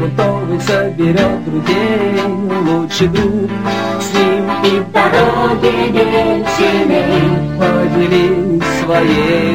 фруктовых соберет друзей лучший друг. С ним и в дороге вечерней поделись своей